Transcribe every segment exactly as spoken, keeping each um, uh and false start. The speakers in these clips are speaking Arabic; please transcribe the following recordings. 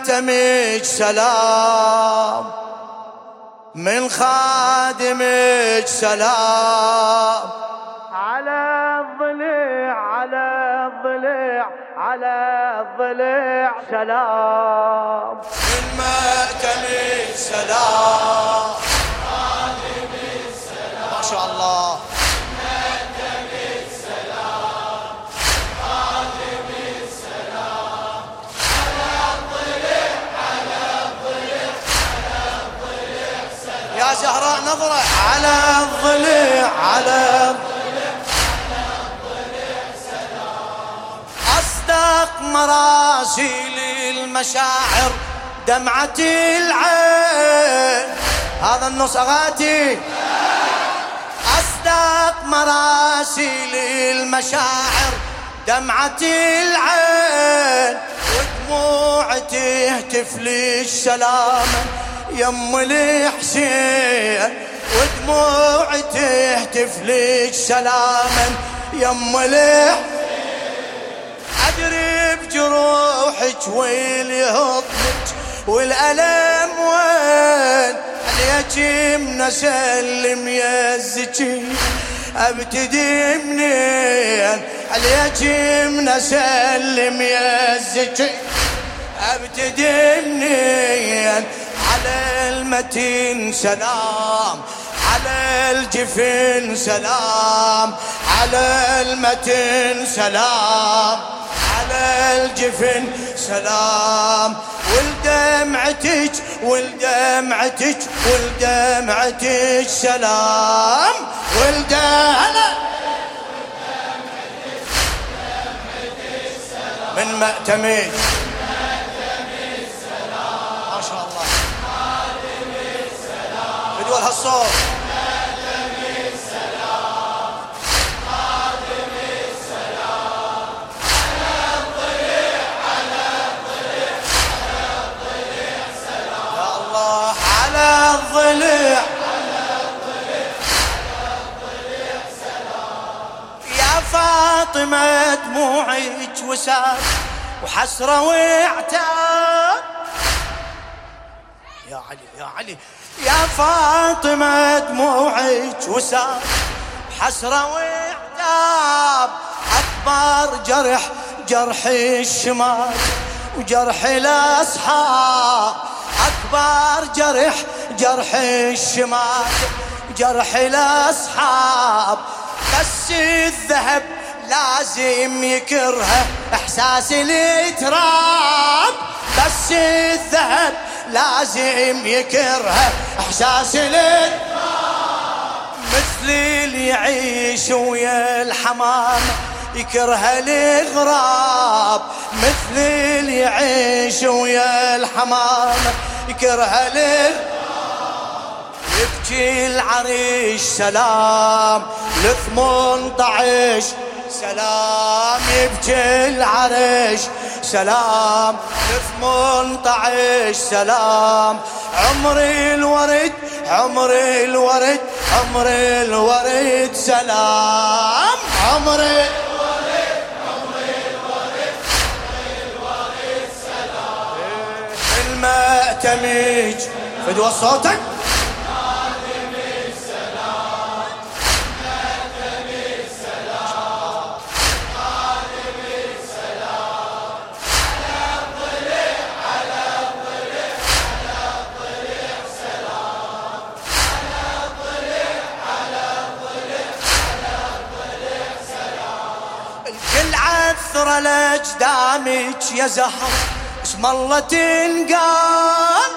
مأتمك سلام، من خادمك سلام، على الضلع على الضلع على الضلع سلام، من مأتمك سلام، ما شاء الله. يا زهراء نظرة على الضلع على الضلع سلام، أصدق مراسيل المشاعر دمعة العين. هذا النص أغاتي. أصدق مراسيل المشاعر دمعة العين، ودموع تهتف للسلامة يم الحسين، ودموع تهتف للسلامة يم الحسين. أدري بجروحك واليهضمك والألم وين، اليتيم نسلم يزكي ابتدي منين، اليتيم نسلم يزكي ابتدي منين. على المتين سلام، على الجفن سلام، على المتين سلام، على الجفن سلام. ولدمعتك ولدمعتك ولدمعتك سلام، ولدمعتك من مأتمك ما شاء الله. بدول هالصوت الضلع يا فاطمة دموعك وسال وحسرة وعتاب. يا علي يا علي يا فاطمة دموعك وسال وحسرة وعتاب. أكبر جرح جرح الشمال وجرح الأصحاب، أكبر جرح جرح الشمال جرح الأصحاب. بس الذهب لازم يكرهه إحساس التراب، بس الذهب لازم يكرهه إحساس التراب. مثل اللي يعيش ويا الحمام يكره الغراب، مثل اللي يعيش ويا الحمام يكره الغراب. يبكي العريش سلام لثمنطعش سلام، يبكي العريش سلام لثمنطعش سلام. عمري الورد عمري الورد عمري الورد سلام، عمري المأتمج فدوى صوتك. الكل عثر لأجدامك يا زهر اسم الله تنقال.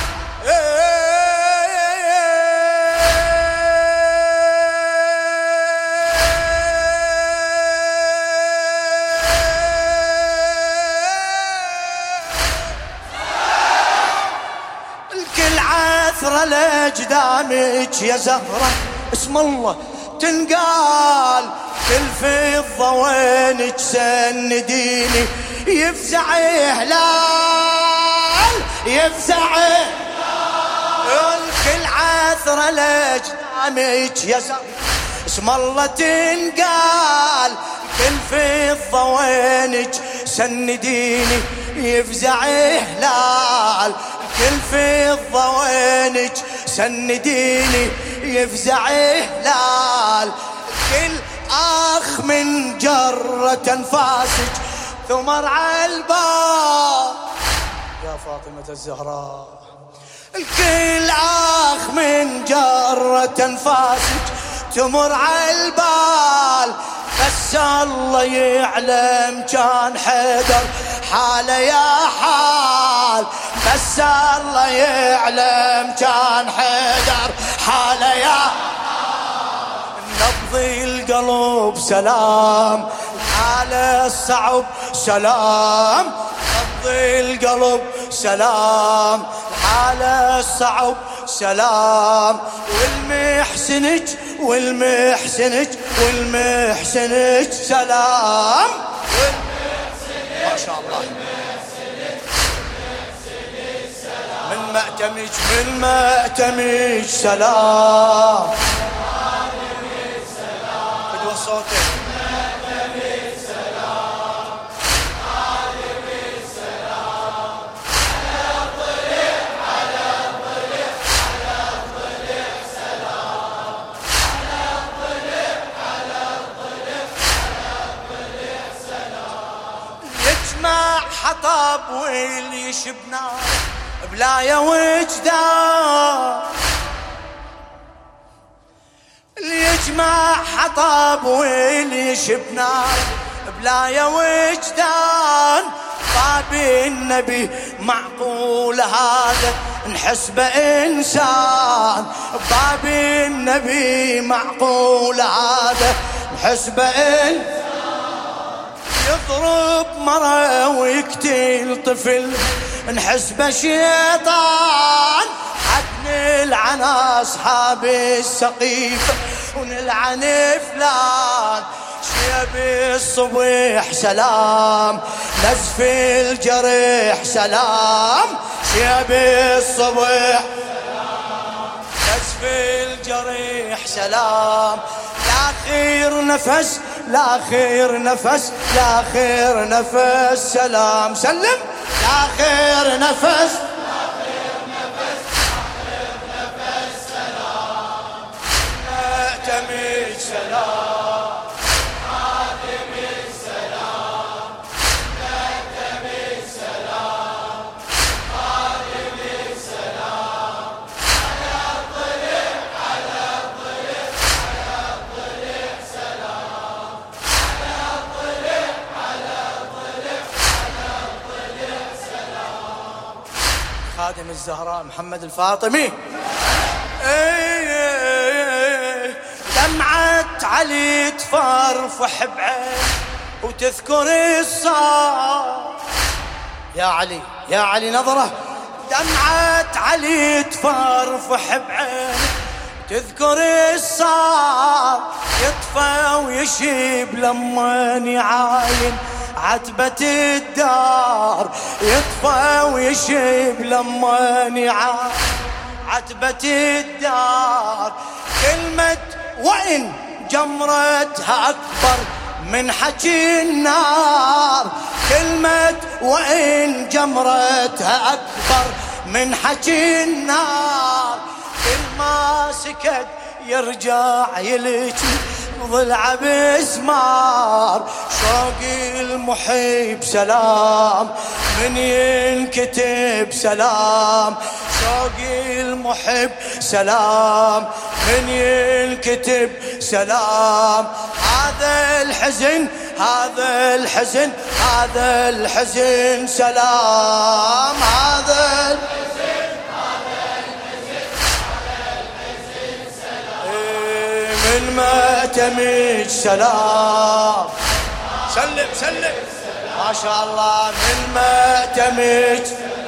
الكل عثر لأجدامك يا زهرة اسم الله تنقال. كل فضة وينك سنديني يفزع هلال يفزع الكل عثرة لأجدامك يا زهرة اسم الله تنقال. كل فضة وينك سنديني يفزع هلال كل فضة وينك سنديني يفزع هلال كل اخ من جرة انفاسك ثمر عالباب يا فاطمة الزهراء الكل اخ من جرة انفاسك تمر عالبال بس الله يعلم كان حيدر حاله يا حال بس الله يعلم كان حيدر حاله يا نبض القلب سلام حاله الصعب سلام نبض القلب سلام حاله الصعب سلام والمحسنك والمحسنك والمحسنك سلام ما شاء الله من مأتمك من مأتمك سلام بدو صوتك حطب واللي يشبنا بلايا وجدان اللي يجمع حطب واللي يشبنا بلايا وجدان باب النبي معقول هذا نحسبه انسان باب النبي معقول هذا نحسبه انسان يضرب مرة ويقتل طفل نحسبه شيطان حد نلعن أصحاب السقيفة ونلعن فلان شيب الصبح سلام نزف الجرح سلام شيب الصبح نزف الجرح سلام لآخر نفس لآخر نفس لآخر نفس سلام سلم لآخر نفس لآخر نفس لآخر نفس سلام نأتمك سلام خادمك سلام نأتمك سلام خادمك سلام على الضلع على الضلع على الضلع سلام على الضلع على الضلع على الضلع سلام خادم الزهراء محمد الفاطمي دمعة علي تفرفح بعين وتذكر الصار يا علي يا علي نظرة دمعة علي تفرفح بعين تذكر الصار يطفى ويشيب لما يعاين عتبة الدار يطفى ويشيب لما يعاين عتبة الدار كلمة وإن جمرتها أكبر من حكي النار كلمة وإن جمرتها أكبر من حكي النار كل ما سكت يرجع يلجي ضلع بسمار شوقي المحب سلام من ينكتب سلام شوقي المحب سلام من ينكتب سلام هذا الحزن هذا الحزن هذا الحزن سلام هذا الحزن هذا الحزن هذا الحزن سلام من مأتمك سلام سلم سلم ما شاء الله من مأتمك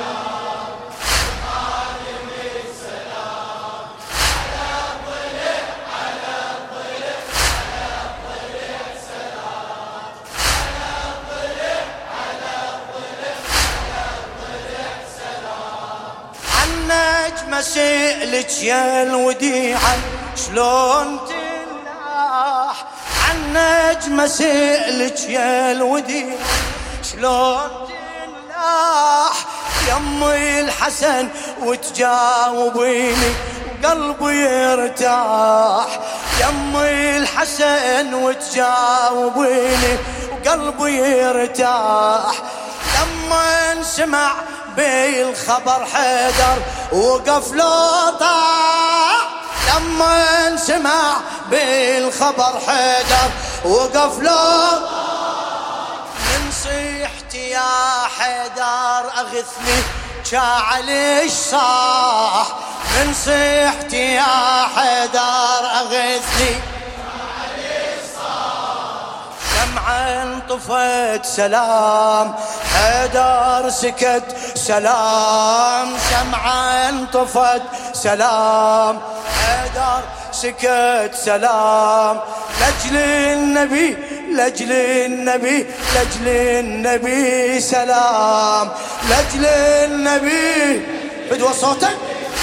مسئلك يا الوديعة شلون تلاح عن نجم مسئلك يا الوديعة شلون تلاح صاح يمي الحسن وتجاوبيني قلبي يرتاح، يمي الحسن وتجاوبيني وقلبي يرتاح. لما انسمع بي الخبر حيدر وقف له طاح، لما انسمع بي الخبر حيدر وقف له من صيحتي يا حيدر اغثني شاعليش صاح، من صيحتي يا حيدر اغثني شاعليش صاح. شمعة انطفت سلام حيدر سكت سلام، شمعة انطفت سلام حيدر سكت سلام. لأجل النبي لأجل النبي لأجل النبي سلام، لأجل النبي بدو صوتك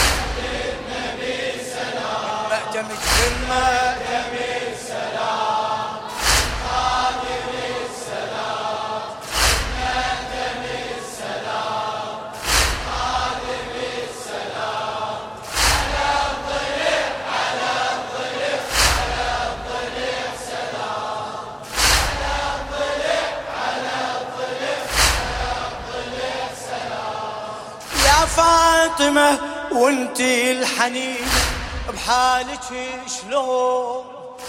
مأتمج بالمأتمج سلام، خادم السلام مأتمج سلام، خادم السلام على الضلع على الضلع على الضلع سلام، على الضلع على الضلع على الضلع سلام. يا فاطمة وانتي الحنين بحالك شلون،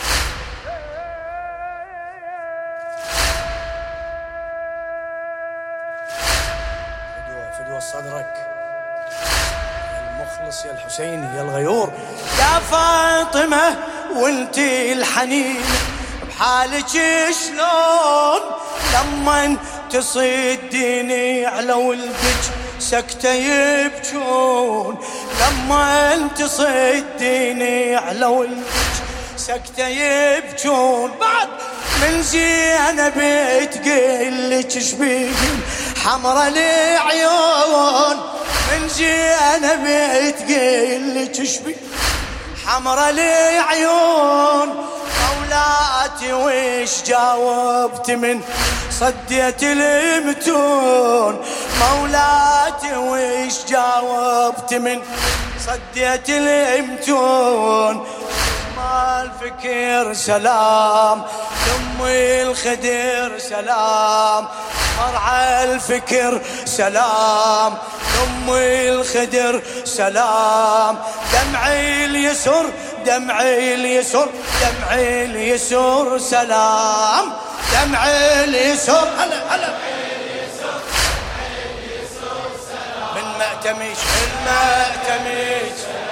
فدوى فدوى صدرك يا المخلص يا الحسيني يا الغيور. يا فاطمة وانتي الحنين بحالك شلون، لما تصديني على ولدك سكتة يبجون، لما انت صديني على ولدك سكتة يبجون. بعد من زينب تقلك شبيك حمرة العيون، من زينب تقلك شبيك حمرة العيون. مولاتي وش جاوبت من صديت المتون، مولاتي وش جاوبت من صديت المتون. ما الفكر سلام لأمي الخدر سلام، مرعى الفكر سلام لأمي الخدر سلام. دمعي اليسر دمعي اليسر دمعي اليسر سلام، دمعي اليسر هلا هلا من مأتمش من مأتمش